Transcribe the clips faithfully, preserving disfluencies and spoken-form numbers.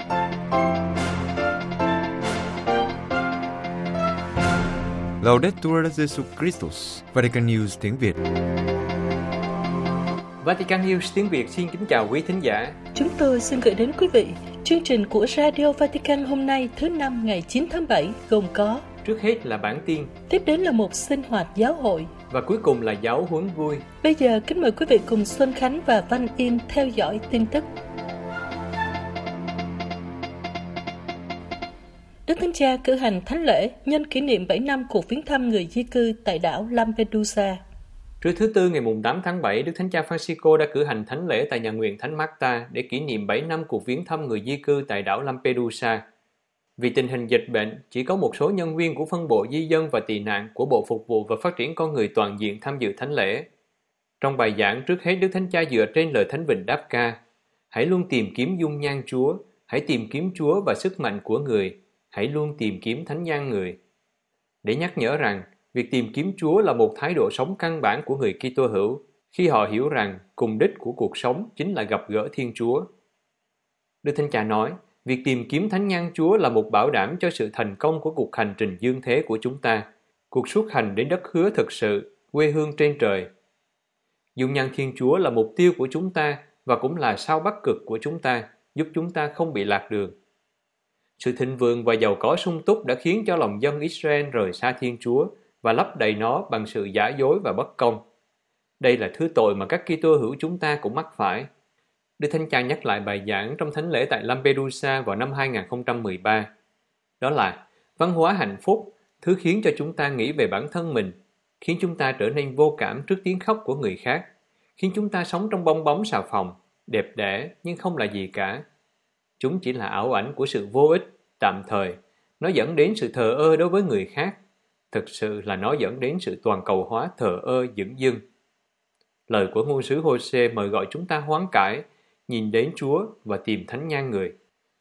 Laudetur Jesus Christus, Vatican News tiếng Việt. Vatican News tiếng Việt xin kính chào quý thính giả. Chúng tôi xin gửi đến quý vị chương trình của Radio Vatican hôm nay thứ năm ngày chín tháng bảy gồm có: trước hết là bản tin, tiếp đến là một sinh hoạt giáo hội và cuối cùng là giáo huấn vui. Bây giờ kính mời quý vị cùng Xuân Khánh và Văn Yên theo dõi tin tức. Đức Thánh Cha cử hành thánh lễ nhân kỷ niệm bảy năm cuộc viếng thăm người di cư tại đảo Lampedusa. Trưa thứ Tư ngày tám tháng bảy, Đức Thánh Cha Francisco đã cử hành thánh lễ tại nhà nguyện Thánh Marta để kỷ niệm bảy năm cuộc viếng thăm người di cư tại đảo Lampedusa. Vì tình hình dịch bệnh, chỉ có một số nhân viên của phân bộ di dân và tị nạn của Bộ Phục vụ và Phát triển Con Người Toàn diện tham dự thánh lễ. Trong bài giảng, trước hết Đức Thánh Cha dựa trên lời Thánh Vịnh đáp ca: hãy luôn tìm kiếm dung nhan Chúa, hãy tìm kiếm Chúa và sức mạnh của người, hãy luôn tìm kiếm thánh nhan người. Để nhắc nhở rằng, việc tìm kiếm Chúa là một thái độ sống căn bản của người Kitô hữu, khi họ hiểu rằng cùng đích của cuộc sống chính là gặp gỡ Thiên Chúa. Đức Thánh Cha nói, việc tìm kiếm thánh nhan Chúa là một bảo đảm cho sự thành công của cuộc hành trình dương thế của chúng ta, cuộc xuất hành đến đất hứa thực sự, quê hương trên trời. Dung nhan Thiên Chúa là mục tiêu của chúng ta và cũng là sao bắc cực của chúng ta, giúp chúng ta không bị lạc đường. Sự thịnh vượng và giàu có sung túc đã khiến cho lòng dân Israel rời xa Thiên Chúa và lấp đầy nó bằng sự giả dối và bất công. Đây là thứ tội mà các Kitô hữu chúng ta cũng mắc phải. Đức Thánh Cha nhắc lại bài giảng trong thánh lễ tại Lampedusa vào năm hai không một ba. Đó là văn hóa hạnh phúc, thứ khiến cho chúng ta nghĩ về bản thân mình, khiến chúng ta trở nên vô cảm trước tiếng khóc của người khác, khiến chúng ta sống trong bong bóng xà phòng, đẹp đẽ nhưng không là gì cả. Chúng chỉ là ảo ảnh của sự vô ích, tạm thời. Nó dẫn đến sự thờ ơ đối với người khác. Thực sự là nó dẫn đến sự toàn cầu hóa thờ ơ dửng dưng. Lời của ngôn sứ Hô-sê mời gọi chúng ta hoán cải, nhìn đến Chúa và tìm thánh nhan người.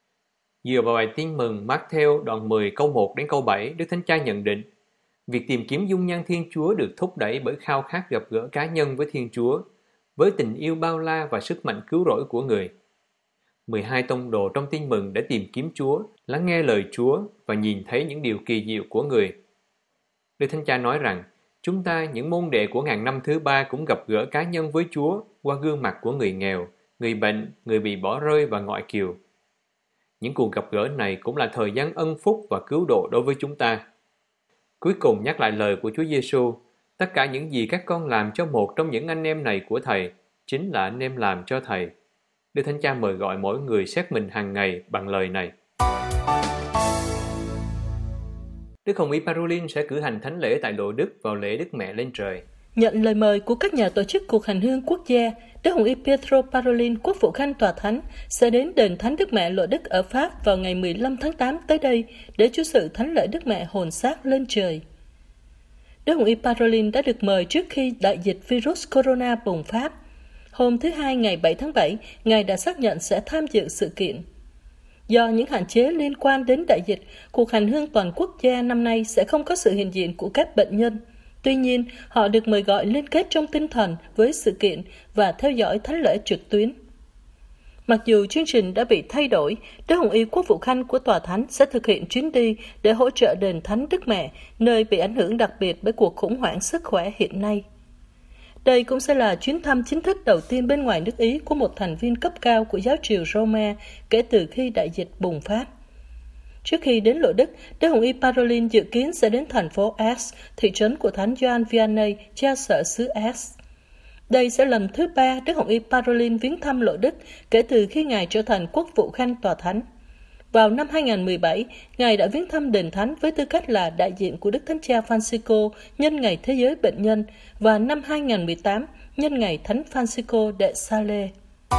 Dựa vào bài tin mừng Mác-thêu đoạn mười câu một đến câu bảy, Đức Thánh Cha nhận định, việc tìm kiếm dung nhan Thiên Chúa được thúc đẩy bởi khao khát gặp gỡ cá nhân với Thiên Chúa, với tình yêu bao la và sức mạnh cứu rỗi của người. mười hai tông đồ trong tin mừng đã tìm kiếm Chúa, lắng nghe lời Chúa và nhìn thấy những điều kỳ diệu của người. Đức Thánh Cha nói rằng, chúng ta, những môn đệ của ngàn năm thứ ba cũng gặp gỡ cá nhân với Chúa qua gương mặt của người nghèo, người bệnh, người bị bỏ rơi và ngoại kiều. Những cuộc gặp gỡ này cũng là thời gian ân phúc và cứu độ đối với chúng ta. Cuối cùng nhắc lại lời của Chúa Giêsu, tất cả những gì các con làm cho một trong những anh em này của Thầy, chính là anh em làm cho Thầy. Đức Thánh Cha mời gọi mỗi người xét mình hàng ngày bằng lời này. Đức Hồng Y Parolin sẽ cử hành thánh lễ tại Lộ Đức vào lễ Đức Mẹ lên trời. Nhận lời mời của các nhà tổ chức cuộc hành hương quốc gia, Đức Hồng Y Pietro Parolin, quốc vụ khanh tòa thánh, sẽ đến đền Thánh Đức Mẹ Lộ Đức ở Pháp vào ngày mười lăm tháng tám tới đây để chủ sự thánh lễ Đức Mẹ hồn xác lên trời. Đức Hồng Y Parolin đã được mời trước khi đại dịch virus corona bùng phát. Hôm thứ Hai ngày bảy tháng bảy, Ngài đã xác nhận sẽ tham dự sự kiện. Do những hạn chế liên quan đến đại dịch, cuộc hành hương toàn quốc gia năm nay sẽ không có sự hiện diện của các bệnh nhân. Tuy nhiên, họ được mời gọi liên kết trong tinh thần với sự kiện và theo dõi thánh lễ trực tuyến. Mặc dù chương trình đã bị thay đổi, Đức Hồng Y Quốc vụ Khanh của Tòa Thánh sẽ thực hiện chuyến đi để hỗ trợ đền Thánh Đức Mẹ, nơi bị ảnh hưởng đặc biệt bởi cuộc khủng hoảng sức khỏe hiện nay. Đây cũng sẽ là chuyến thăm chính thức đầu tiên bên ngoài nước Ý của một thành viên cấp cao của giáo triều Roma kể từ khi đại dịch bùng phát. Trước khi đến Lộ Đức, Đức Hồng Y Parolin dự kiến sẽ đến thành phố Ars, thị trấn của Thánh Gioan Vianney, cha xứ xứ Ars. Đây sẽ lần thứ ba Đức Hồng Y Parolin viếng thăm Lộ Đức kể từ khi Ngài trở thành quốc vụ khanh tòa thánh. Vào năm hai không một bảy, Ngài đã viếng thăm đền thánh với tư cách là đại diện của Đức Thánh Cha Francisco nhân Ngày Thế giới Bệnh nhân và năm hai không một tám nhân Ngày Thánh Francisco de Sales.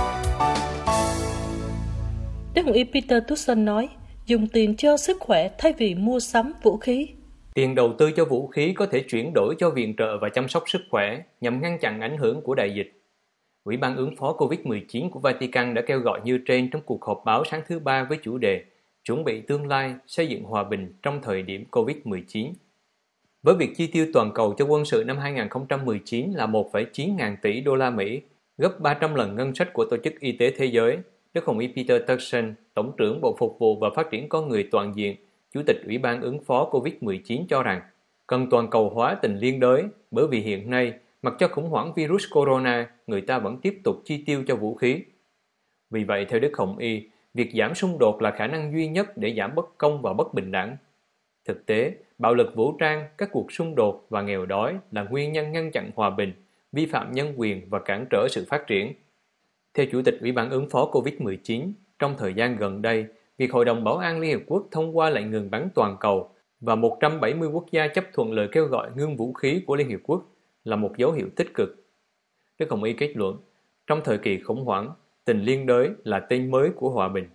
Đức Hồng Y Peter Turkson nói, dùng tiền cho sức khỏe thay vì mua sắm vũ khí. Tiền đầu tư cho vũ khí có thể chuyển đổi cho viện trợ và chăm sóc sức khỏe nhằm ngăn chặn ảnh hưởng của đại dịch. Ủy ban ứng phó covid mười chín của Vatican đã kêu gọi như trên trong cuộc họp báo sáng thứ Ba với chủ đề Chuẩn bị tương lai, xây dựng hòa bình trong thời điểm covid mười chín. Với việc chi tiêu toàn cầu cho quân sự năm hai không một chín là một phẩy chín ngàn tỷ đô la Mỹ, gấp ba trăm lần ngân sách của Tổ chức Y tế Thế giới, Đức Hồng Y Peter Turkson, Tổng trưởng Bộ Phục vụ và Phát triển Con Người Toàn diện, Chủ tịch Ủy ban ứng phó covid mười chín cho rằng cần toàn cầu hóa tình liên đới, bởi vì hiện nay, mặc cho khủng hoảng virus corona, người ta vẫn tiếp tục chi tiêu cho vũ khí. Vì vậy, theo Đức Hồng Y, việc giảm xung đột là khả năng duy nhất để giảm bất công và bất bình đẳng. Thực tế, bạo lực vũ trang, các cuộc xung đột và nghèo đói là nguyên nhân ngăn chặn hòa bình, vi phạm nhân quyền và cản trở sự phát triển. Theo Chủ tịch Ủy ban ứng phó covid mười chín, trong thời gian gần đây, việc Hội đồng Bảo an Liên Hiệp Quốc thông qua lệnh ngừng bắn toàn cầu và một trăm bảy mươi quốc gia chấp thuận lời kêu gọi ngưng vũ khí của Liên Hiệp Quốc là một dấu hiệu tích cực. Đức Hồng Y kết luận, trong thời kỳ khủng hoảng, tình liên đới là tên mới của hòa bình.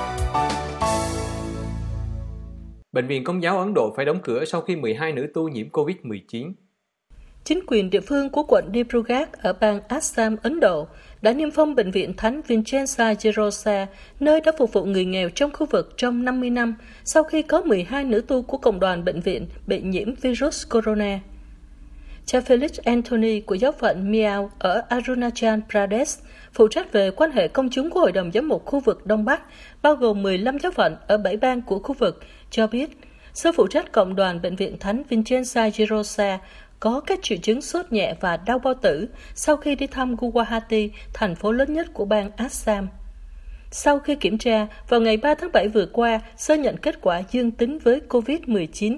Bệnh viện Công giáo Ấn Độ phải đóng cửa sau khi mười hai nữ tu nhiễm covid mười chín. Chính quyền địa phương của quận Dibrugarh ở bang Assam, Ấn Độ đã niêm phong bệnh viện Thánh Vincenza Gerosa, nơi đã phục vụ người nghèo trong khu vực trong năm mươi năm, sau khi có mười hai nữ tu của cộng đoàn bệnh viện bị nhiễm virus corona. Cha Felix Anthony của giáo phận Miao ở Arunachal Pradesh, phụ trách về quan hệ công chúng của Hội đồng Giám mục khu vực Đông Bắc, bao gồm mười lăm giáo phận ở bảy bang của khu vực, cho biết, sư phụ trách cộng đoàn bệnh viện Thánh Vincenza Gerosa có các triệu chứng sốt nhẹ và đau bao tử sau khi đi thăm Guwahati, thành phố lớn nhất của bang Assam. Sau khi kiểm tra, vào ngày ba tháng bảy vừa qua, sơ nhận kết quả dương tính với covid mười chín.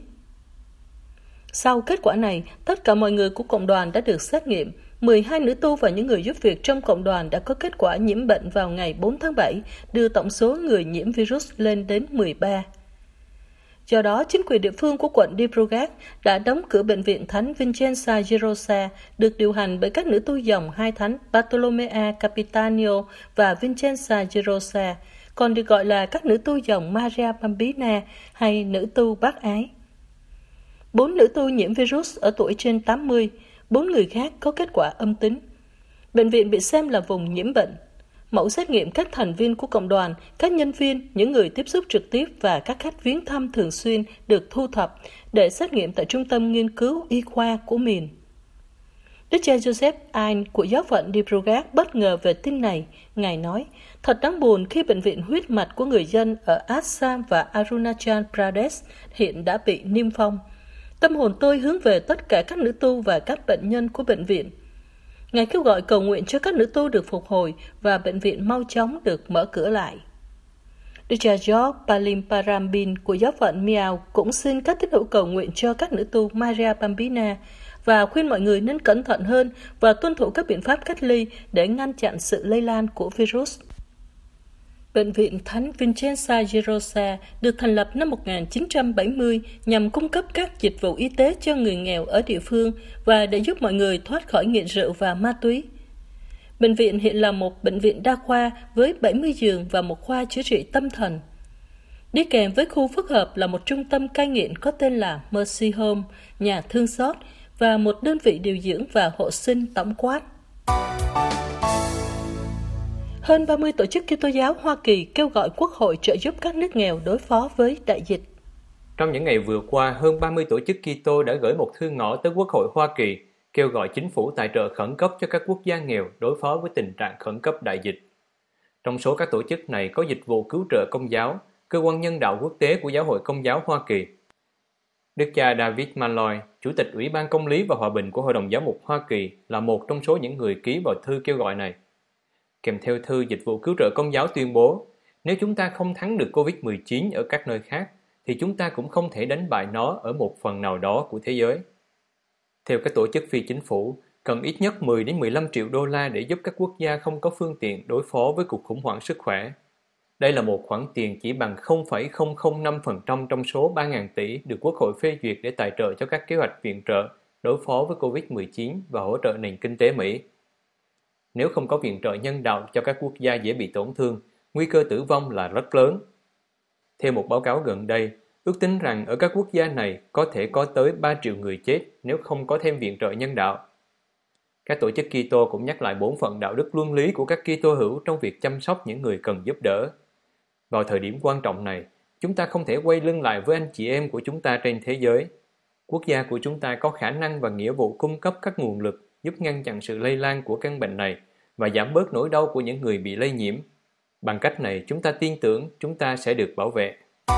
Sau kết quả này, tất cả mọi người của cộng đoàn đã được xét nghiệm. mười hai nữ tu và những người giúp việc trong cộng đoàn đã có kết quả nhiễm bệnh vào ngày bốn tháng bảy, đưa tổng số người nhiễm virus lên đến mười ba. Do đó, chính quyền địa phương của quận Dibrugarh đã đóng cửa bệnh viện Thánh Vincenza Gerosa, được điều hành bởi các nữ tu dòng hai thánh Bartolomea Capitanio và Vincenza Gerosa, còn được gọi là các nữ tu dòng Maria Bambina hay nữ tu bác ái. Bốn nữ tu nhiễm virus ở tuổi trên tám mươi, bốn người khác có kết quả âm tính. Bệnh viện bị xem là vùng nhiễm bệnh. Mẫu xét nghiệm các thành viên của cộng đoàn, các nhân viên, những người tiếp xúc trực tiếp và các khách viếng thăm thường xuyên được thu thập để xét nghiệm tại Trung tâm Nghiên cứu Y khoa của miền. Đức cha Joseph Ain của giáo phận Dibrugarh bất ngờ về tin này. Ngài nói, thật đáng buồn khi bệnh viện huyết mạch của người dân ở Assam và Arunachal Pradesh hiện đã bị niêm phong. Tâm hồn tôi hướng về tất cả các nữ tu và các bệnh nhân của bệnh viện. Ngài kêu gọi cầu nguyện cho các nữ tu được phục hồi và bệnh viện mau chóng được mở cửa lại. Đức cha George Palimparambin của giáo phận Miao cũng xin các tín hữu cầu nguyện cho các nữ tu Maria Bambina và khuyên mọi người nên cẩn thận hơn và tuân thủ các biện pháp cách ly để ngăn chặn sự lây lan của virus. Bệnh viện Thánh Vincenza Gerosa được thành lập năm một nghìn chín trăm bảy mươi nhằm cung cấp các dịch vụ y tế cho người nghèo ở địa phương và để giúp mọi người thoát khỏi nghiện rượu và ma túy. Bệnh viện hiện là một bệnh viện đa khoa với bảy mươi giường và một khoa chữa trị tâm thần. Đi kèm với khu phức hợp là một trung tâm cai nghiện có tên là Mercy Home, nhà thương xót, và một đơn vị điều dưỡng và hộ sinh tổng quát. Hơn ba mươi tổ chức Kitô giáo Hoa Kỳ kêu gọi Quốc hội trợ giúp các nước nghèo đối phó với đại dịch. Trong những ngày vừa qua, hơn ba mươi tổ chức Kitô đã gửi một thư ngõ tới Quốc hội Hoa Kỳ kêu gọi chính phủ tài trợ khẩn cấp cho các quốc gia nghèo đối phó với tình trạng khẩn cấp đại dịch. Trong số các tổ chức này có Dịch vụ Cứu trợ Công giáo, Cơ quan Nhân đạo Quốc tế của Giáo hội Công giáo Hoa Kỳ. Đức cha David Malloy, Chủ tịch Ủy ban Công lý và Hòa bình của Hội đồng Giám mục Hoa Kỳ, là một trong số những người ký vào thư kêu gọi này. Kèm theo thư, Dịch vụ Cứu trợ Công giáo tuyên bố, nếu chúng ta không thắng được covid mười chín ở các nơi khác, thì chúng ta cũng không thể đánh bại nó ở một phần nào đó của thế giới. Theo các tổ chức phi chính phủ, cần ít nhất mười đến mười lăm triệu đô la để giúp các quốc gia không có phương tiện đối phó với cuộc khủng hoảng sức khỏe. Đây là một khoản tiền chỉ bằng không phẩy không không năm phần trăm trong số ba nghìn tỷ được Quốc hội phê duyệt để tài trợ cho các kế hoạch viện trợ đối phó với covid mười chín và hỗ trợ nền kinh tế Mỹ. Nếu không có viện trợ nhân đạo cho các quốc gia dễ bị tổn thương, nguy cơ tử vong là rất lớn. Theo một báo cáo gần đây, ước tính rằng ở các quốc gia này có thể có tới ba triệu người chết nếu không có thêm viện trợ nhân đạo. Các tổ chức Kitô cũng nhắc lại bổn phận đạo đức luân lý của các Kitô hữu trong việc chăm sóc những người cần giúp đỡ. Vào thời điểm quan trọng này, chúng ta không thể quay lưng lại với anh chị em của chúng ta trên thế giới. Quốc gia của chúng ta có khả năng và nghĩa vụ cung cấp các nguồn lực giúp ngăn chặn sự lây lan của căn bệnh này và giảm bớt nỗi đau của những người bị lây nhiễm. Bằng cách này, chúng ta tin tưởng chúng ta sẽ được bảo vệ.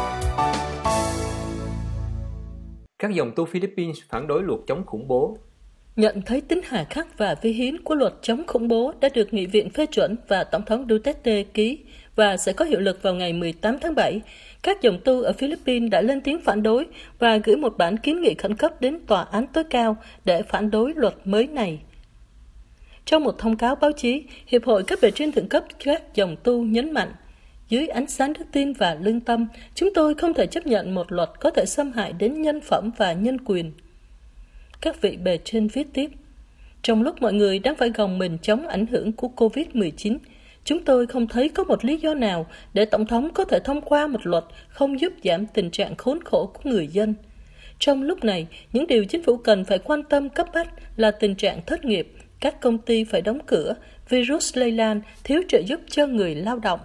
Các dòng tu Philippines phản đối luật chống khủng bố. Nhận thấy tính hà khắc và vi hiến của luật chống khủng bố đã được Nghị viện phê chuẩn và Tổng thống Duterte ký và sẽ có hiệu lực vào ngày mười tám tháng bảy, các dòng tu ở Philippines đã lên tiếng phản đối và gửi một bản kiến nghị khẩn cấp đến Tòa án tối cao để phản đối luật mới này. Trong một thông cáo báo chí, Hiệp hội các bề trên thượng cấp các dòng tu nhấn mạnh, dưới ánh sáng đức tin và lương tâm, chúng tôi không thể chấp nhận một luật có thể xâm hại đến nhân phẩm và nhân quyền. Các vị bề trên viết tiếp, trong lúc mọi người đang phải gồng mình chống ảnh hưởng của covid mười chín, chúng tôi không thấy có một lý do nào để Tổng thống có thể thông qua một luật không giúp giảm tình trạng khốn khổ của người dân. Trong lúc này, những điều chính phủ cần phải quan tâm cấp bách là tình trạng thất nghiệp, các công ty phải đóng cửa, virus lây lan, thiếu trợ giúp cho người lao động.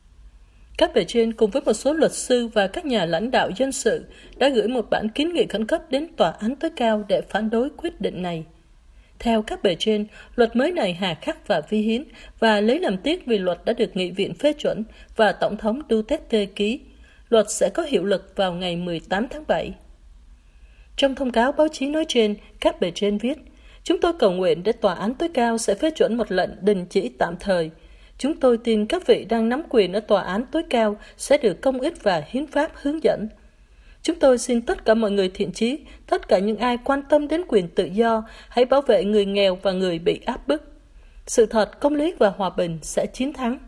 Các bề trên cùng với một số luật sư và các nhà lãnh đạo dân sự đã gửi một bản kiến nghị khẩn cấp đến Tòa án tối cao để phản đối quyết định này. Theo các bề trên, luật mới này hà khắc và vi hiến và lấy làm tiếc vì luật đã được Nghị viện phê chuẩn và Tổng thống Duterte ký. Luật sẽ có hiệu lực vào ngày mười tám tháng bảy. Trong thông cáo báo chí nói trên, các bề trên viết, chúng tôi cầu nguyện để Tòa án tối cao sẽ phê chuẩn một lệnh đình chỉ tạm thời. Chúng tôi tin các vị đang nắm quyền ở Tòa án tối cao sẽ được Công ích và Hiến pháp hướng dẫn. Chúng tôi xin tất cả mọi người thiện chí, tất cả những ai quan tâm đến quyền tự do, hãy bảo vệ người nghèo và người bị áp bức. Sự thật, công lý và hòa bình sẽ chiến thắng.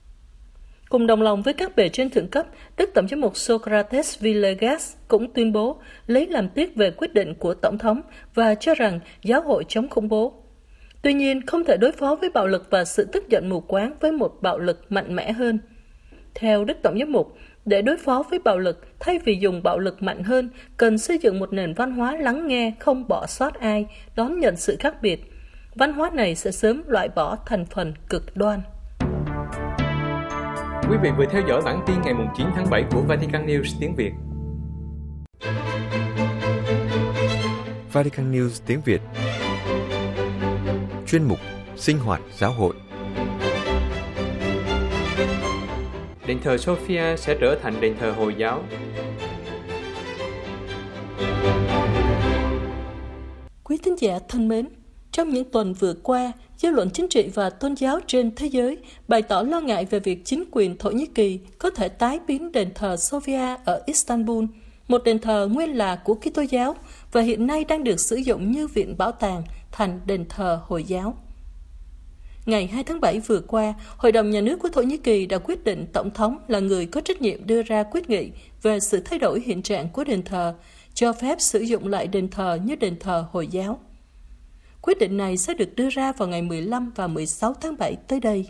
Cùng đồng lòng với các bề trên thượng cấp, Đức Tổng giám mục Socrates Villegas cũng tuyên bố lấy làm tiếc về quyết định của Tổng thống và cho rằng giáo hội chống khủng bố. Tuy nhiên, không thể đối phó với bạo lực và sự tức giận mù quáng với một bạo lực mạnh mẽ hơn. Theo Đức Tổng giám mục, để đối phó với bạo lực, thay vì dùng bạo lực mạnh hơn, cần xây dựng một nền văn hóa lắng nghe, không bỏ sót ai, đón nhận sự khác biệt. Văn hóa này sẽ sớm loại bỏ thành phần cực đoan. Quý vị vừa theo dõi bản tin ngày chín tháng bảy của Vatican News tiếng Việt. Vatican News tiếng Việt. Chuyên mục Sinh hoạt giáo hội. Đền thờ Sophia sẽ trở thành đền thờ Hồi giáo. Quý thính giả thân mến, trong những tuần vừa qua, dư luận chính trị và tôn giáo trên thế giới bày tỏ lo ngại về việc chính quyền Thổ Nhĩ Kỳ có thể tái biến đền thờ Sophia ở Istanbul, một đền thờ nguyên là của Kitô giáo và hiện nay đang được sử dụng như viện bảo tàng, thành đền thờ Hồi giáo. Ngày hai tháng bảy vừa qua, Hội đồng Nhà nước của Thổ Nhĩ Kỳ đã quyết định Tổng thống là người có trách nhiệm đưa ra quyết nghị về sự thay đổi hiện trạng của đền thờ, cho phép sử dụng lại đền thờ như đền thờ Hồi giáo. Quyết định này sẽ được đưa ra vào ngày mười lăm và mười sáu tháng bảy tới đây.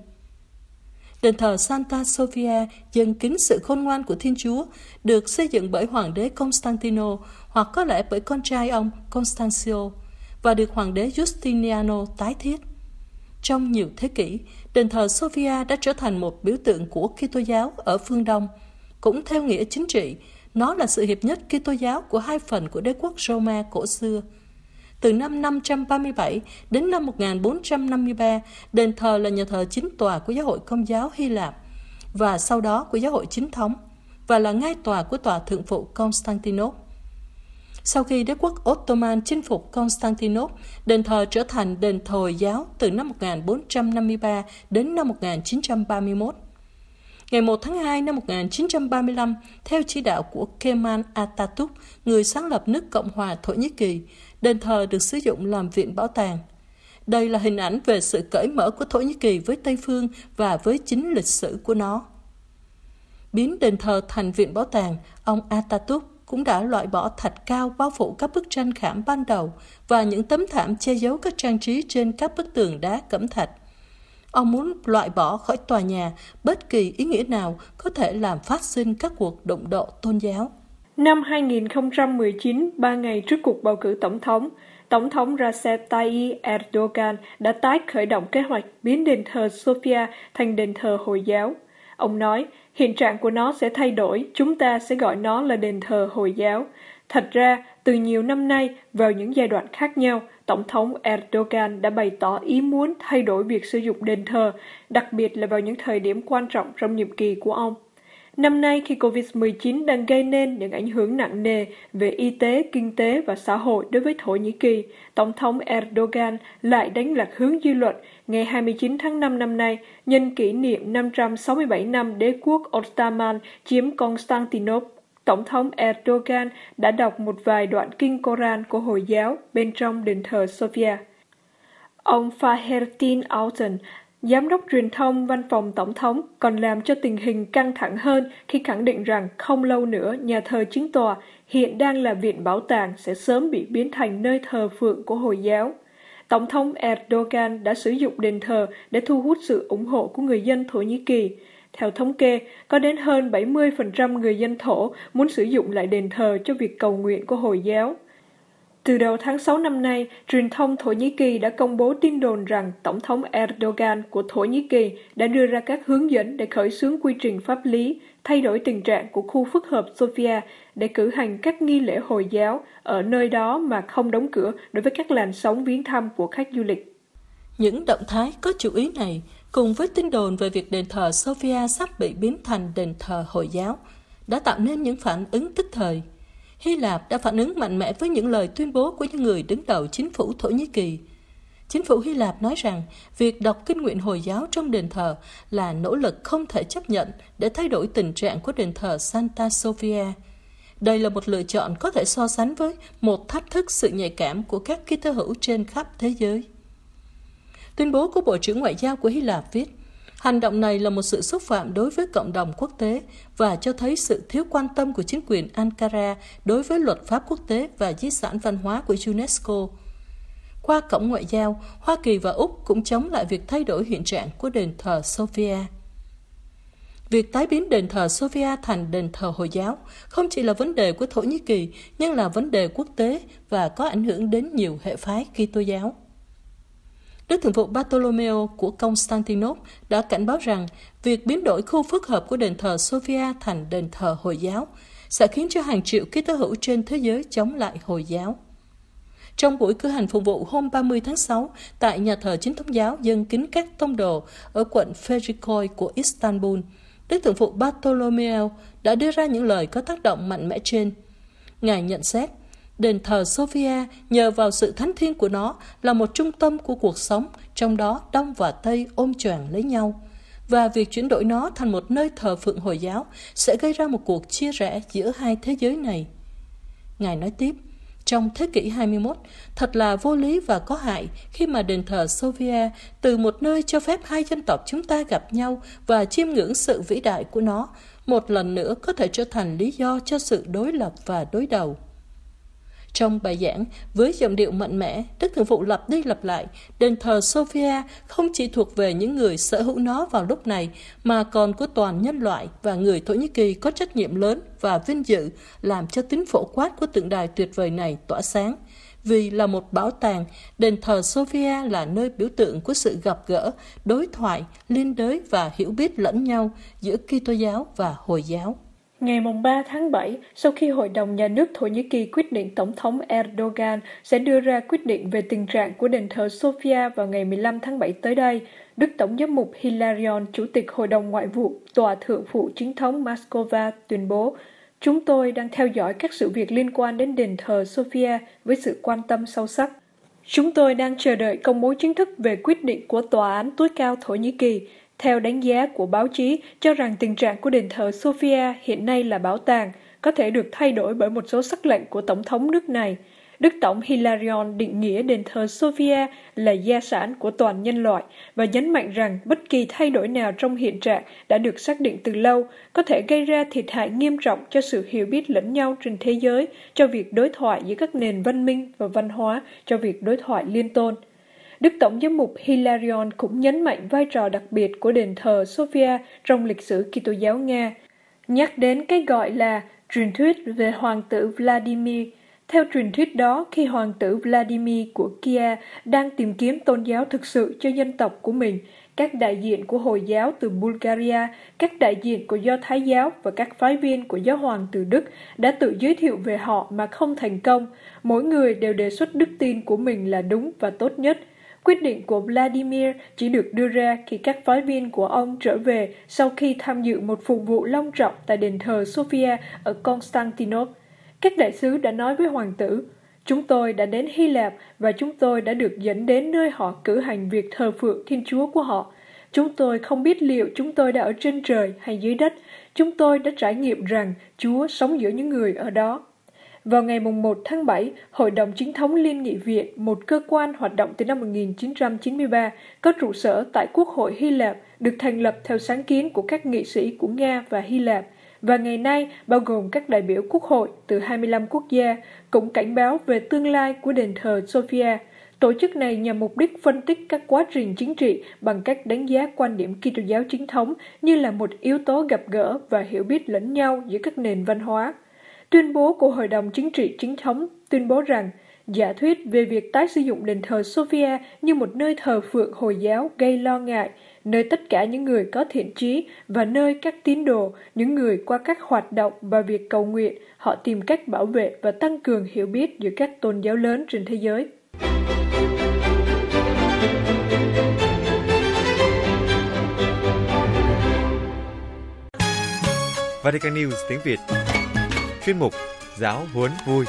Đền thờ Santa Sofia dâng kính sự khôn ngoan của Thiên Chúa, được xây dựng bởi Hoàng đế Constantino hoặc có lẽ bởi con trai ông Constancio, và được Hoàng đế Justiniano tái thiết. Trong nhiều thế kỷ, đền thờ Sophia đã trở thành một biểu tượng của Kitô giáo ở phương Đông. Cũng theo nghĩa chính trị, nó là sự hiệp nhất Kitô giáo của hai phần của đế quốc Roma cổ xưa. Từ năm năm trăm ba mươi bảy đến năm một nghìn bốn trăm năm mươi ba, đền thờ là nhà thờ chính tòa của giáo hội Công giáo Hy Lạp và sau đó của giáo hội chính thống, và là ngai tòa của tòa thượng phụ Constantinople. Sau khi đế quốc Ottoman chinh phục Constantinople, đền thờ trở thành đền thờ Hồi giáo từ năm một nghìn bốn trăm năm mươi ba đến năm một nghìn chín trăm ba mươi mốt. Ngày một tháng hai năm một nghìn chín trăm ba mươi lăm, theo chỉ đạo của Kemal Atatürk, người sáng lập nước Cộng hòa Thổ Nhĩ Kỳ, đền thờ được sử dụng làm viện bảo tàng. Đây là hình ảnh về sự cởi mở của Thổ Nhĩ Kỳ với Tây Phương và với chính lịch sử của nó. Biến đền thờ thành viện bảo tàng, ông Atatürk cũng đã loại bỏ thạch cao bao phủ các bức tranh khảm ban đầu và những tấm thảm che giấu các trang trí trên các bức tường đá cẩm thạch. Ông muốn loại bỏ khỏi tòa nhà bất kỳ ý nghĩa nào có thể làm phát sinh các cuộc đụng độ tôn giáo. Năm hai nghìn không trăm mười chín, ba ngày trước cuộc bầu cử tổng thống, Tổng thống Recep Tayyip Erdogan đã tái khởi động kế hoạch biến đền thờ Sophia thành đền thờ Hồi giáo. Ông nói, hiện trạng của nó sẽ thay đổi, chúng ta sẽ gọi nó là đền thờ Hồi giáo. Thật ra, từ nhiều năm nay, vào những giai đoạn khác nhau, Tổng thống Erdogan đã bày tỏ ý muốn thay đổi việc sử dụng đền thờ, đặc biệt là vào những thời điểm quan trọng trong nhiệm kỳ của ông. Năm nay, khi covid mười chín đang gây nên những ảnh hưởng nặng nề về y tế, kinh tế và xã hội đối với Thổ Nhĩ Kỳ, Tổng thống Erdogan lại đánh lạc hướng dư luận ngày hai mươi chín tháng năm năm nay, nhân kỷ niệm năm trăm sáu mươi bảy năm đế quốc Ottoman chiếm Constantinople. Tổng thống Erdogan đã đọc một vài đoạn kinh Koran của Hồi giáo bên trong đền thờ Sophia. Ông Fahrettin Altun, Giám đốc truyền thông văn phòng Tổng thống, còn làm cho tình hình căng thẳng hơn khi khẳng định rằng không lâu nữa nhà thờ chính tòa hiện đang là viện bảo tàng sẽ sớm bị biến thành nơi thờ phượng của Hồi giáo. Tổng thống Erdogan đã sử dụng đền thờ để thu hút sự ủng hộ của người dân Thổ Nhĩ Kỳ. Theo thống kê, có đến hơn bảy mươi phần trăm người dân Thổ muốn sử dụng lại đền thờ cho việc cầu nguyện của Hồi giáo. Từ đầu tháng sáu năm nay, truyền thông Thổ Nhĩ Kỳ đã công bố tin đồn rằng Tổng thống Erdogan của Thổ Nhĩ Kỳ đã đưa ra các hướng dẫn để khởi xướng quy trình pháp lý, thay đổi tình trạng của khu phức hợp Sophia để cử hành các nghi lễ Hồi giáo ở nơi đó mà không đóng cửa đối với các làn sóng viếng thăm của khách du lịch. Những động thái có chú ý này, cùng với tin đồn về việc đền thờ Sophia sắp bị biến thành đền thờ Hồi giáo, đã tạo nên những phản ứng tức thời. Hy Lạp đã phản ứng mạnh mẽ với những lời tuyên bố của những người đứng đầu chính phủ Thổ Nhĩ Kỳ. Chính phủ Hy Lạp nói rằng việc đọc kinh nguyện Hồi giáo trong đền thờ là nỗ lực không thể chấp nhận để thay đổi tình trạng của đền thờ Santa Sophia. Đây là một lựa chọn có thể so sánh với một thách thức sự nhạy cảm của các Kitô hữu trên khắp thế giới. Tuyên bố của Bộ trưởng Ngoại giao của Hy Lạp viết, hành động này là một sự xúc phạm đối với cộng đồng quốc tế và cho thấy sự thiếu quan tâm của chính quyền Ankara đối với luật pháp quốc tế và di sản văn hóa của UNESCO. Qua cổng ngoại giao, Hoa Kỳ và Úc cũng chống lại việc thay đổi hiện trạng của đền thờ Sophia. Việc tái biến đền thờ Sophia thành đền thờ Hồi giáo không chỉ là vấn đề của Thổ Nhĩ Kỳ, nhưng là vấn đề quốc tế và có ảnh hưởng đến nhiều hệ phái Kitô giáo. Đức Thượng phụ Bartolomeo của Constantinople đã cảnh báo rằng việc biến đổi khu phức hợp của đền thờ Sophia thành đền thờ Hồi giáo sẽ khiến cho hàng triệu Kitô hữu trên thế giới chống lại Hồi giáo. Trong buổi cử hành phục vụ hôm ba mươi tháng sáu tại nhà thờ Chính thống giáo dâng kính các tông đồ ở quận Feriköy của Istanbul, Đức Thượng phụ Bartolomeo đã đưa ra những lời có tác động mạnh mẽ trên. Ngài nhận xét, đền thờ Sophia nhờ vào sự thánh thiêng của nó là một trung tâm của cuộc sống, trong đó Đông và Tây ôm choàng lấy nhau. Và việc chuyển đổi nó thành một nơi thờ phượng Hồi giáo sẽ gây ra một cuộc chia rẽ giữa hai thế giới này. Ngài nói tiếp, trong thế kỷ hai mươi mốt, thật là vô lý và có hại khi mà đền thờ Sophia từ một nơi cho phép hai dân tộc chúng ta gặp nhau và chiêm ngưỡng sự vĩ đại của nó, một lần nữa có thể trở thành lý do cho sự đối lập và đối đầu. Trong bài giảng, với giọng điệu mạnh mẽ, Đức Thượng phụ lặp đi lặp lại, đền thờ Sophia không chỉ thuộc về những người sở hữu nó vào lúc này, mà còn của toàn nhân loại, và người Thổ Nhĩ Kỳ có trách nhiệm lớn và vinh dự làm cho tính phổ quát của tượng đài tuyệt vời này tỏa sáng. Vì là một bảo tàng, đền thờ Sophia là nơi biểu tượng của sự gặp gỡ, đối thoại, liên đới và hiểu biết lẫn nhau giữa Kitô giáo và Hồi giáo. Ngày ba tháng bảy, sau khi Hội đồng Nhà nước Thổ Nhĩ Kỳ quyết định Tổng thống Erdogan sẽ đưa ra quyết định về tình trạng của đền thờ Sophia vào ngày mười lăm tháng bảy tới đây, Đức Tổng giám mục Hilarion, Chủ tịch Hội đồng Ngoại vụ Tòa Thượng phụ Chính thống Moscow tuyên bố, chúng tôi đang theo dõi các sự việc liên quan đến đền thờ Sophia với sự quan tâm sâu sắc. Chúng tôi đang chờ đợi công bố chính thức về quyết định của Tòa án tối cao Thổ Nhĩ Kỳ, theo đánh giá của báo chí cho rằng tình trạng của đền thờ Sophia hiện nay là bảo tàng, có thể được thay đổi bởi một số sắc lệnh của Tổng thống nước này. Đức Tổng Hilarion định nghĩa đền thờ Sophia là gia sản của toàn nhân loại và nhấn mạnh rằng bất kỳ thay đổi nào trong hiện trạng đã được xác định từ lâu có thể gây ra thiệt hại nghiêm trọng cho sự hiểu biết lẫn nhau trên thế giới, cho việc đối thoại giữa các nền văn minh và văn hóa, cho việc đối thoại liên tôn. Đức Tổng giám mục Hilarion cũng nhấn mạnh vai trò đặc biệt của đền thờ Sophia trong lịch sử Kitô giáo Nga, nhắc đến cái gọi là truyền thuyết về hoàng tử Vladimir. Theo truyền thuyết đó, khi hoàng tử Vladimir của Kiev đang tìm kiếm tôn giáo thực sự cho dân tộc của mình, các đại diện của Hồi giáo từ Bulgaria, các đại diện của Do Thái giáo và các phái viên của giáo hoàng từ Đức đã tự giới thiệu về họ mà không thành công. Mỗi người đều đề xuất đức tin của mình là đúng và tốt nhất. Quyết định của Vladimir chỉ được đưa ra khi các phái viên của ông trở về sau khi tham dự một phục vụ long trọng tại đền thờ Sophia ở Constantinople. Các đại sứ đã nói với hoàng tử, chúng tôi đã đến Hy Lạp và chúng tôi đã được dẫn đến nơi họ cử hành việc thờ phượng Thiên Chúa của họ. Chúng tôi không biết liệu chúng tôi đã ở trên trời hay dưới đất. Chúng tôi đã trải nghiệm rằng Chúa sống giữa những người ở đó. Vào ngày một tháng bảy, Hội đồng Chính thống Liên nghị viện, một cơ quan hoạt động từ năm một nghìn chín trăm chín mươi ba, có trụ sở tại Quốc hội Hy Lạp, được thành lập theo sáng kiến của các nghị sĩ của Nga và Hy Lạp, và ngày nay bao gồm các đại biểu quốc hội từ hai mươi lăm quốc gia, cũng cảnh báo về tương lai của đền thờ Sophia. Tổ chức này nhằm mục đích phân tích các quá trình chính trị bằng cách đánh giá quan điểm Kitô giáo chính thống như là một yếu tố gặp gỡ và hiểu biết lẫn nhau giữa các nền văn hóa. Tuyên bố của Hội đồng Chính trị Chính thống tuyên bố rằng giả thuyết về việc tái sử dụng đền thờ Sophia như một nơi thờ phượng Hồi giáo gây lo ngại, nơi tất cả những người có thiện chí và nơi các tín đồ, những người qua các hoạt động và việc cầu nguyện, họ tìm cách bảo vệ và tăng cường hiểu biết giữa các tôn giáo lớn trên thế giới. Vatican News tiếng Việt. Chuyên mục Giáo huấn vui.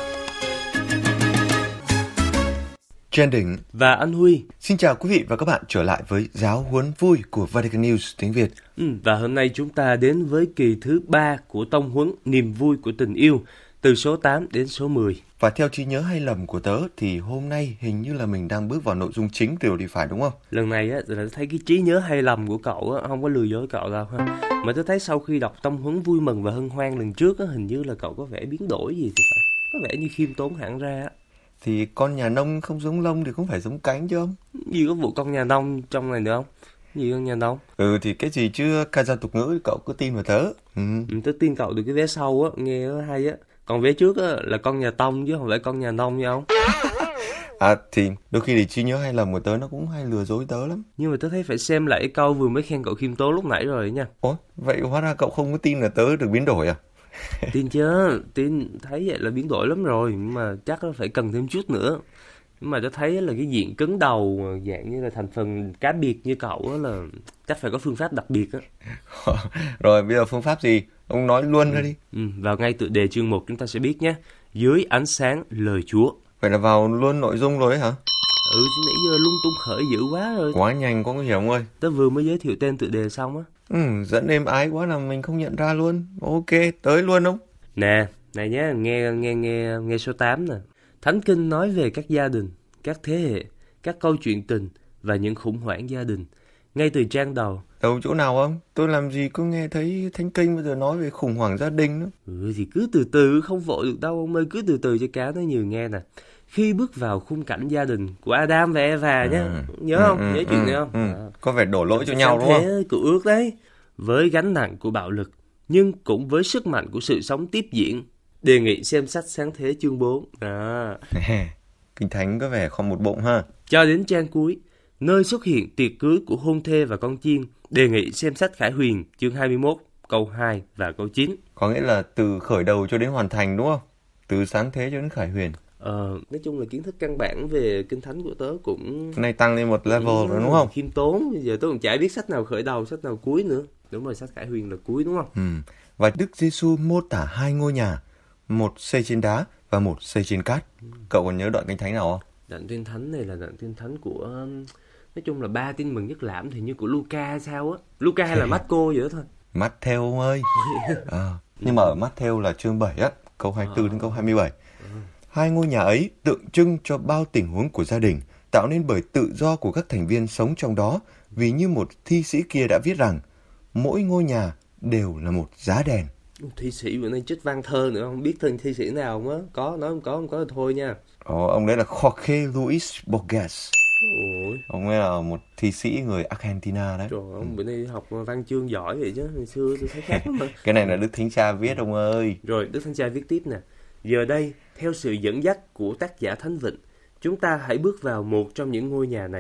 Trần Đỉnh và anh Huy. Xin chào quý vị và các bạn trở lại với Giáo huấn vui của Vatican News tiếng Việt. Ừ, và hôm nay chúng ta đến với kỳ thứ ba của tông huấn Niềm vui của tình yêu, từ số tám đến số mười. Và theo trí nhớ hay lầm của tớ thì hôm nay hình như là mình đang bước vào nội dung chính điều thì phải, đúng không? Lần này á, là thấy cái trí nhớ hay lầm của cậu á, không có lừa dối cậu đâu ha. Mà tôi thấy sau khi đọc tông huấn vui mừng và hân hoan lần trước á, hình như là cậu có vẻ biến đổi gì thì phải. Có vẻ như khiêm tốn hẳn ra á. Thì con nhà nông không giống lông thì cũng phải giống cánh chứ không? Gì có vụ con nhà nông trong này nữa không? Gì con nhà nông? Ừ thì cái gì chứ ca dao tục ngữ thì cậu cứ tin vào tớ. Ừ. Ừ, tớ tin cậu được cái vé sau á, nghe hay á. Còn vé trước á là con nhà tông chứ không phải con nhà nông nha không? À thì đôi khi thì trí nhớ hay lầm của tớ nó cũng hay lừa dối tớ lắm. Nhưng mà tớ thấy phải xem lại cái câu vừa mới khen cậu khiêm tốn lúc nãy rồi nha. Ủa, vậy hóa ra cậu không có tin là tớ được biến đổi à? Tin chứ, tin thấy vậy là biến đổi lắm rồi, nhưng mà chắc nó phải cần thêm chút nữa. Nhưng mà tớ thấy là cái diện cứng đầu dạng như là thành phần cá biệt như cậu á là chắc phải có phương pháp đặc biệt á. Rồi bây giờ phương pháp gì? Ông nói luôn ra đi. Ừ, vào ngay tựa đề chương một chúng ta sẽ biết nhé. Dưới ánh sáng lời Chúa. Vậy là vào luôn nội dung rồi ấy hả? Ừ, chứ nãy giờ lung tung khởi dữ quá rồi. Quá nhanh có hiểu không ơi? Tớ vừa mới giới thiệu tên tựa đề xong á. Ừ, dẫn êm ái quá là mình không nhận ra luôn. Ok, tới luôn không? Nè, này nhé, nghe nghe nghe nghe số tám nè. Thánh Kinh nói về các gia đình, các thế hệ, các câu chuyện tình và những khủng hoảng gia đình. Ngay từ trang đầu. Đâu chỗ nào không? Tôi làm gì có nghe thấy Thánh Kinh bây giờ nói về khủng hoảng gia đình nữa. Ừ thì cứ từ từ, không vội được đâu ông ơi, cứ từ từ cho cá nó nhiều nghe nè. Khi bước vào khung cảnh gia đình của Adam và Eva nhé, ừ, nhớ không? Ừ, nhớ chuyện ừ, này không? Ừ. À. Có vẻ đổ lỗi cho nhau đúng không? Cựu ước đấy. Với gánh nặng của bạo lực, nhưng cũng với sức mạnh của sự sống tiếp diễn. Đề nghị xem sách Sáng Thế chương bốn. À. Kinh Thánh có vẻ không một bụng ha. Cho đến trang cuối, nơi xuất hiện tiệc cưới của hôn thê và con chiên. Đề nghị xem sách Khải Huyền chương hai mươi mốt, câu hai và câu chín. Có nghĩa là từ khởi đầu cho đến hoàn thành đúng không? Từ Sáng Thế cho đến Khải Huyền. Ờ, nói chung là kiến thức căn bản về Kinh Thánh của tớ cũng... Cái này tăng lên một level ừ, rồi đúng không? Khiêm tốn, bây giờ tớ cũng chả biết sách nào khởi đầu, sách nào cuối nữa. Đúng rồi, sách Khải Huyền là cuối đúng không? Ừ. Và Đức Giêsu mô tả hai ngôi nhà, một xây trên đá và một xây trên cát. Ừ. Cậu còn nhớ đoạn Kinh Thánh nào không? Đoạn Kinh Thánh này là đoạn Kinh Thánh của... Nói chung là ba tin mừng nhất lãm thì như của Luca sao á. Luca hay là Marco vậy đó thôi. Matthew ơi. À, nhưng mà ở Matthew là chương bảy á, câu hai mươi tư à. đến câu hai mươi bảy. À. Hai ngôi nhà ấy tượng trưng cho bao tình huống của gia đình, tạo nên bởi tự do của các thành viên sống trong đó, vì như một thi sĩ kia đã viết rằng, mỗi ngôi nhà đều là một giá đèn. Thi sĩ bữa nay trích văn thơ nữa, không biết tên thi sĩ nào không á? Có, nói không có, không có thì thôi nha. Ồ, ông đấy là Jorge Luis Borges. Ôi. Ông ấy là một thi sĩ người Argentina đấy. Trời ơi, ông ừ. bữa nay học văn chương giỏi vậy chứ, hồi xưa tôi thấy khác lắm mà. Cái này là Đức Thánh Cha viết ông ơi. Rồi, Đức Thánh Cha viết tiếp nè. Giờ đây, theo sự dẫn dắt của tác giả Thánh Vịnh, chúng ta hãy bước vào một trong những ngôi nhà này,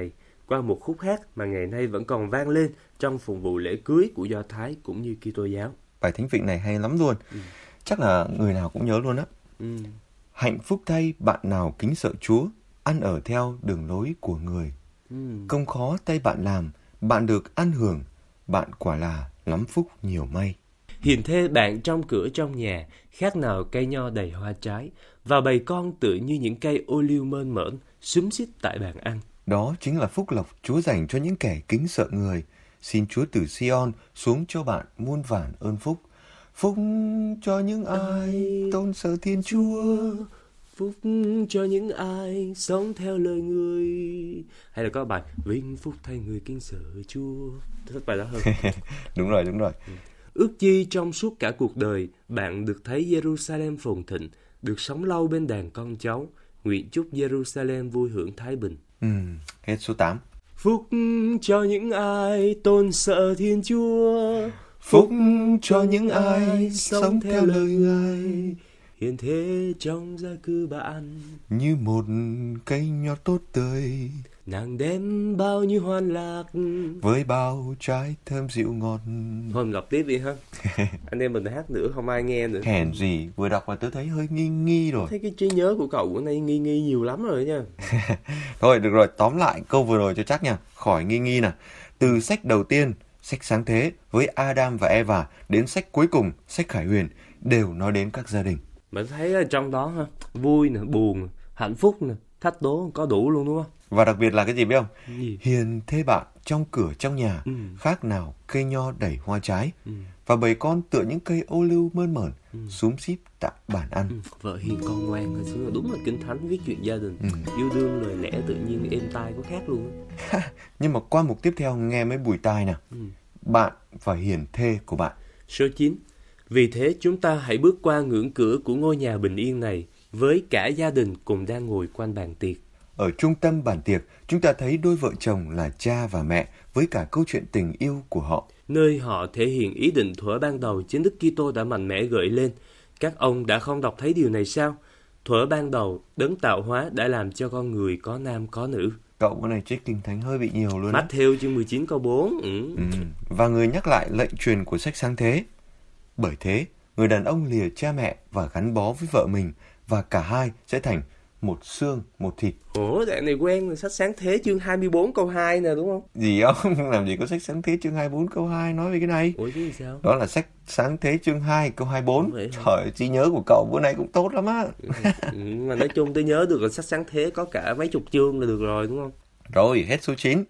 qua một khúc hát mà ngày nay vẫn còn vang lên trong phục vụ lễ cưới của Do Thái cũng như Kitô giáo. Bài thánh vịnh này hay lắm luôn. Ừ. Chắc là người nào cũng nhớ luôn á. Ừ. Hạnh phúc thay bạn nào kính sợ Chúa, ăn ở theo đường lối của người. Ừ. Công khó tay bạn làm, bạn được ăn hưởng, bạn quả là lắm phúc nhiều may. Hiền thê bạn trong cửa trong nhà, khác nào cây nho đầy hoa trái, và bầy con tựa như những cây ô liu mơn mởn, xúm xít tại bàn ăn. Đó chính là phúc lộc Chúa dành cho những kẻ kính sợ người. Xin Chúa từ Sion xuống cho bạn muôn vàn ơn phúc. Phúc cho những ai tôn sợ Thiên Chúa. Phúc cho những ai sống theo lời người. Hay là có bài vinh phúc thay người kính sợ Chúa. Tôi thích bài đó hơn. Đúng rồi, đúng rồi. Ừ. Ước chi trong suốt cả cuộc đời bạn được thấy Jerusalem phồn thịnh, được sống lâu bên đàn con cháu. Nguyện chúc Jerusalem vui hưởng thái bình. Ừ, hết số tám. Phúc cho những ai tôn sợ Thiên Chúa. Phúc cho những ai sống theo lời Ngài. Hiền thế trong gia cư bạn, như một cây nho tốt tươi, nàng đem bao nhiêu hoan lạc với bao trái thơm dịu ngọt. Thôi mình đọc tiếp đi ha. Anh em mình hát nữa không ai nghe nữa. Hèn gì vừa đọc mà tôi thấy hơi nghi nghi rồi. Thấy cái trí nhớ của cậu bữa nay nghi nghi nhiều lắm rồi nha. Thôi được rồi, tóm lại câu vừa rồi cho chắc nha, khỏi nghi nghi nè. Từ sách đầu tiên, sách Sáng Thế với Adam và Eva, đến sách cuối cùng, sách Khải Huyền, đều nói đến các gia đình. Mình thấy là trong đó ha, vui nè, buồn, hạnh phúc nè, thách đố có đủ luôn đúng không? Và đặc biệt là cái gì biết không? Gì? Hiền thê bạn trong cửa trong nhà, ừ. khác nào cây nho đầy hoa trái, ừ. và bầy con tựa những cây ô liu mơn mởn, ừ. xúm xít tại bàn ăn. Ừ. Vợ hiền con ngoan, thật sự là đúng là Kinh Thánh viết chuyện gia đình, ừ. yêu đương lời lẽ tự nhiên êm tai có khác luôn. Nhưng mà qua mục tiếp theo nghe mấy bùi tai nè. Ừ. Bạn và hiền thê của bạn. Số chín. Vì thế chúng ta hãy bước qua ngưỡng cửa của ngôi nhà bình yên này với cả gia đình cùng đang ngồi quanh bàn tiệc. Ở trung tâm bàn tiệc, chúng ta thấy đôi vợ chồng là cha và mẹ với cả câu chuyện tình yêu của họ. Nơi họ thể hiện ý định thuở ban đầu chính Đức Kitô đã mạnh mẽ gợi lên. Các ông đã không đọc thấy điều này sao? Thuở ban đầu, đấng tạo hóa đã làm cho con người có nam có nữ. Cậu cái này trích Kinh Thánh hơi bị nhiều luôn. Matthew chương mười chín câu bốn. Ừ. Ừ. Và người nhắc lại lệnh truyền của sách Sáng Thế. Bởi thế, người đàn ông lìa cha mẹ và gắn bó với vợ mình, và cả hai sẽ thành một xương, một thịt. Ủa, đoạn này quen là sách Sáng Thế chương hai mươi bốn câu hai nè đúng không? Gì không? Làm gì có sách Sáng Thế chương hai mươi bốn câu hai nói về cái này. Ủa chứ sao? Đó là sách Sáng Thế chương hai câu hai mươi bốn. Trời, trí nhớ của cậu bữa nay cũng tốt lắm á. Ừ, mà nói chung tôi nhớ được là sách Sáng Thế có cả mấy chục chương là được rồi đúng không? Rồi, hết số chín.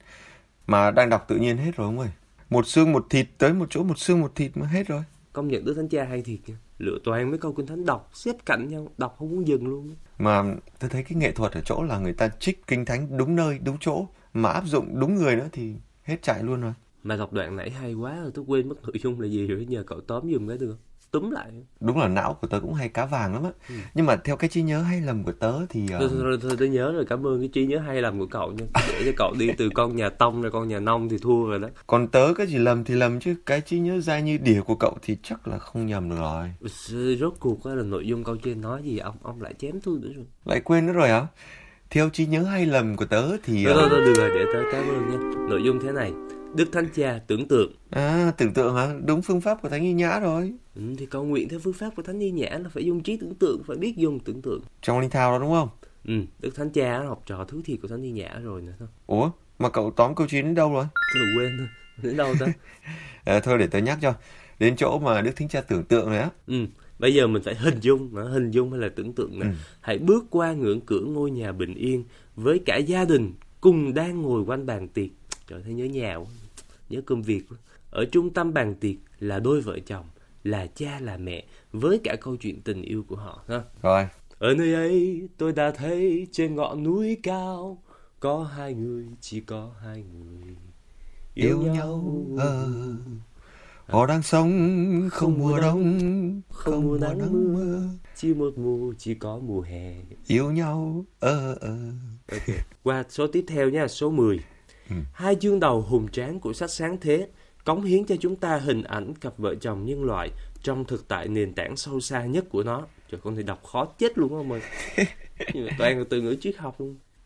Mà đang đọc tự nhiên hết rồi ông ơi. Một xương một thịt tới một chỗ một xương một thịt mà hết rồi. Công nhận Đức Thánh Cha hay thiệt nha. Lựa toàn mấy câu Kinh Thánh đọc xếp cạnh nhau, đọc không muốn dừng luôn. Mà tôi thấy cái nghệ thuật ở chỗ là người ta trích Kinh Thánh đúng nơi, đúng chỗ, mà áp dụng đúng người nữa thì hết chạy luôn rồi. Mà đọc đoạn nãy hay quá rồi, tôi quên mất nội dung là gì rồi, nhờ cậu tóm giùm cái được. Túm lại. Đúng là não của tớ cũng hay cá vàng lắm á. Ừ. Nhưng mà theo cái trí nhớ hay lầm của tớ thì... Uh... Thôi, thôi, thôi tớ nhớ rồi, cảm ơn cái trí nhớ hay lầm của cậu nha. Để cho cậu đi từ con nhà Tông ra con nhà Nông thì thua rồi đó. Còn tớ cái gì lầm thì lầm chứ cái trí nhớ dai như đỉa của cậu thì chắc là không nhầm được rồi. Rốt cuộc là nội dung câu trên nói gì ông ông lại chém tôi nữa rồi. Lại quên nữa rồi hả? Theo trí nhớ hay lầm của tớ thì... Thôi, thôi, thôi được rồi, để tớ cảm ơn nha. Nội dung thế này. Đức Thánh Cha tưởng tượng. À, tưởng tượng hả? Đúng phương pháp của Thánh Y Nhã rồi. Ừ, thì cầu nguyện theo phương pháp của Thánh Y Nhã là phải dùng trí tưởng tượng, phải biết dùng tưởng tượng. Trong Linh Thao đó đúng không? Ừ, Đức Thánh Cha học trò thứ thiệt của Thánh Y Nhã rồi nữa. Ủa, mà cậu tóm câu chín đến đâu rồi? Tôi quên thôi, đến đâu ta? À, thôi để tớ nhắc cho. Đến chỗ mà Đức Thánh Cha tưởng tượng này á. Ừ, bây giờ mình phải hình dung, hình dung hay là tưởng tượng này. Ừ. Hãy bước qua ngưỡng cửa ngôi nhà bình yên với cả gia đình cùng đang ngồi quanh bàn tiệc. Trời, thấy nhớ nhà quá. Nhớ cơm Việt. Ở trung tâm bàn tiệc là đôi vợ chồng, là cha là mẹ, với cả câu chuyện tình yêu của họ ha. Rồi. Ở nơi ấy tôi đã thấy trên ngọn núi cao có hai người, chỉ có hai người yêu, yêu nhau. nhau. À, họ đang sống không, không mùa đông, không, không mùa nắng, nắng mưa. mưa, chỉ một mùa, chỉ có mùa hè. Yêu nhau. Ờ ờ. Ok. Qua số tiếp theo nha, số mười. Ừ. Hai chương đầu hùng tráng của sách Sáng Thế cống hiến cho chúng ta hình ảnh cặp vợ chồng nhân loại trong thực tại nền tảng sâu xa nhất của nó. Trời, con thì đọc khó chết luôn không ơi. Nhưng mà toàn là từ ngữ triết học luôn.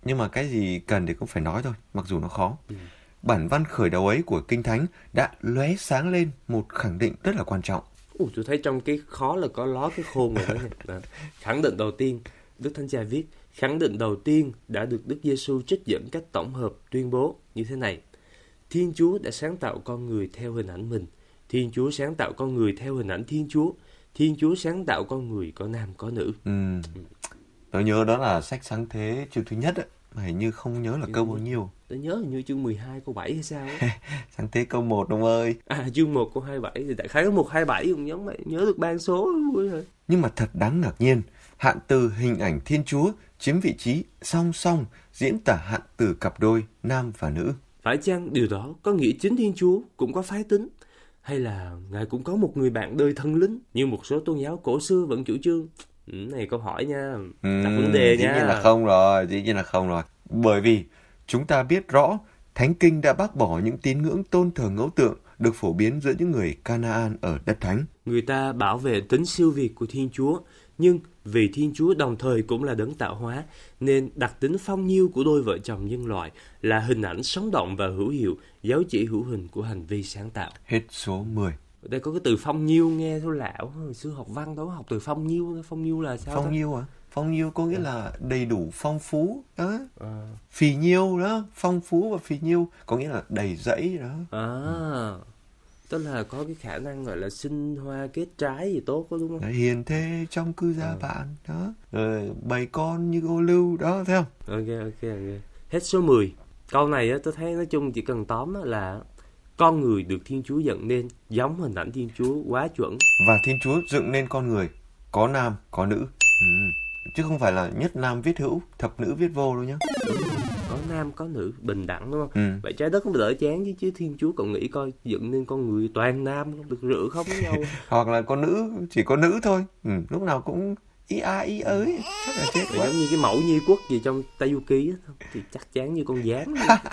nhưng mà cái gì cần thì cũng phải nói thôi, mặc dù nó khó. Ừ. Bản văn khởi đầu ấy của Kinh Thánh đã lóe sáng lên một khẳng định rất là quan trọng. Ủa, tôi thấy trong cái khó là có ló cái khôn rồi đó. Khẳng định đầu tiên, Đức Thánh Cha viết, khẳng định đầu tiên đã được Đức Giêsu trích dẫn cách tổng hợp tuyên bố như thế này: Thiên Chúa đã sáng tạo con người theo hình ảnh mình. Thiên Chúa sáng tạo con người theo hình ảnh Thiên Chúa. Thiên Chúa sáng tạo con người có nam có nữ. Ừ. Tôi nhớ đó là sách Sáng Thế chương thứ nhất ấy. Mà hình như không nhớ là câu bao nhiêu. Tôi nhớ hình như chương mười hai câu bảy hay sao ấy. Sáng Thế câu một ông ơi. À, chương một câu hai mươi bảy thì đại khái có một hai bảy cũng giống vậy, nhớ được ban số vui rồi. Nhưng mà thật đáng ngạc nhiên, hạn từ hình ảnh Thiên Chúa chiếm vị trí song song diễn tả hạn từ cặp đôi nam và nữ. Phải chăng điều đó có nghĩa chính Thiên Chúa cũng có phái tính? Hay là Ngài cũng có một người bạn đời thần linh như một số tôn giáo cổ xưa vẫn chủ trương? Ừ, này câu hỏi nha, ừ, đặt vấn đề dĩ nha. Dĩ nhiên là không rồi, dĩ nhiên là không rồi. Bởi vì chúng ta biết rõ Thánh Kinh đã bác bỏ những tín ngưỡng tôn thờ ngẫu tượng được phổ biến giữa những người Canaan ở đất thánh. Người ta bảo vệ tính siêu việt của Thiên Chúa, nhưng vì Thiên Chúa đồng thời cũng là đấng tạo hóa, nên đặc tính phong nhiêu của đôi vợ chồng nhân loại là hình ảnh sống động và hữu hiệu, dấu chỉ hữu hình của hành vi sáng tạo. Hết số mười. Ở đây có cái từ phong nhiêu nghe thôi lão, hồi xưa học văn đâu có học từ phong nhiêu, phong nhiêu là sao? Phong nhiêu à? Phong nhiêu có nghĩa là đầy đủ phong phú đó. À. Phì nhiêu đó, phong phú và phì nhiêu có nghĩa là đầy rẫy đó. À, ừ. Tức là có cái khả năng gọi là sinh hoa kết trái gì tốt có đúng không? Đấy, hiền thê trong cư gia à. bạn đó. Rồi bầy con như ô lưu đó, thấy không? Ok ok ok. Hết số mười. Câu này á tôi thấy nói chung chỉ cần tóm là con người được Thiên Chúa dựng nên giống hình ảnh Thiên Chúa quá chuẩn. Và Thiên Chúa dựng nên con người có nam có nữ. Ừ. Chứ không phải là nhất nam viết hữu, thập nữ viết vô đâu nhá. Đúng rồi. Có nam có nữ bình đẳng đúng không? Ừ. Vậy trái đất không đỡ chán chứ chứ Thiên Chúa còn nghĩ coi dựng nên con người toàn nam không được rửa không với nhau. Hoặc là con nữ chỉ có nữ thôi. Ừ. Lúc nào cũng ý a ý ới, chắc là chết quá. Giống như cái mẫu nhi quốc gì trong Tây Du Ký á, thì chắc chắn như con gián.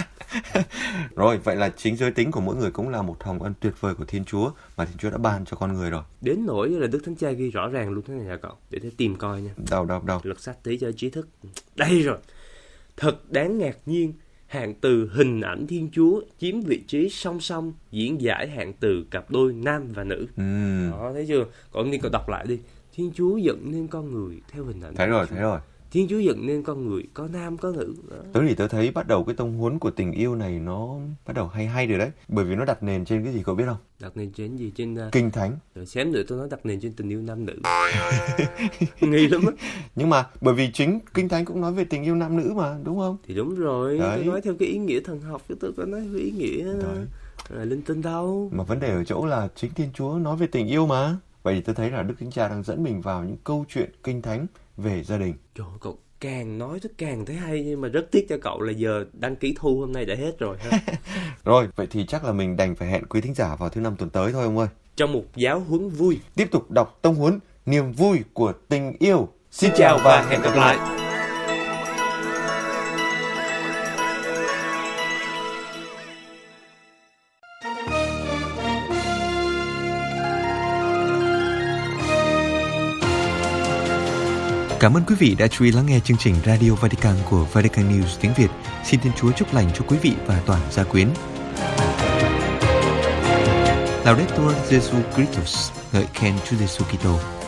Rồi, vậy là chính giới tính của mỗi người cũng là một hồng ân tuyệt vời của Thiên Chúa mà Thiên Chúa đã ban cho con người rồi. Đến nỗi là Đức Thánh Cha ghi rõ ràng luôn thế này là cậu, để thế tìm coi nha. Đâu đâu đâu. Lật sách tí cho trí thức. Đây rồi. Thật đáng ngạc nhiên, hạn từ hình ảnh Thiên Chúa chiếm vị trí song song diễn giải hạn từ cặp đôi nam và nữ. Ừ. Đó, thấy chưa? Còn đi cậu đọc lại đi. Thiên Chúa dựng nên con người theo hình ảnh. Thấy rồi, thấy rồi. Thiên Chúa dựng nên con người có nam có nữ. Đó. Tớ thì tớ thấy bắt đầu cái tông huấn của tình yêu này nó bắt đầu hay hay rồi đấy. Bởi vì nó đặt nền trên cái gì cậu biết không? Đặt nền trên gì? Trên uh... Kinh Thánh. Rồi xém nữa tôi nói đặt nền trên tình yêu nam nữ. Nghi lắm á. Nhưng mà bởi vì chính Kinh Thánh cũng nói về tình yêu nam nữ mà, đúng không? Thì đúng rồi. Đấy. Tôi nói theo cái ý nghĩa thần học chứ tôi có nói theo ý nghĩa à, linh tinh đâu. Mà vấn đề ở chỗ là chính Thiên Chúa nói về tình yêu mà. Vậy thì tôi thấy là Đức Thánh Cha đang dẫn mình vào những câu chuyện Kinh Thánh về gia đình. Trời ơi, cậu càng nói tôi càng thấy hay, nhưng mà rất tiếc cho cậu là giờ đăng ký thu hôm nay đã hết rồi ha. Rồi, vậy thì chắc là mình đành phải hẹn quý thính giả vào thứ năm tuần tới thôi ông ơi. Trong một giáo huấn vui, tiếp tục đọc tông huấn niềm vui của tình yêu. Xin chào và hẹn gặp lại. Cảm ơn quý vị đã chú ý lắng nghe chương trình Radio Vatican của Vatican News tiếng Việt. Xin Thiên Chúa chúc lành cho quý vị và toàn gia quyến. Laudetur Jesu Christus, ngợi khen Chúa Giêsu Kitô.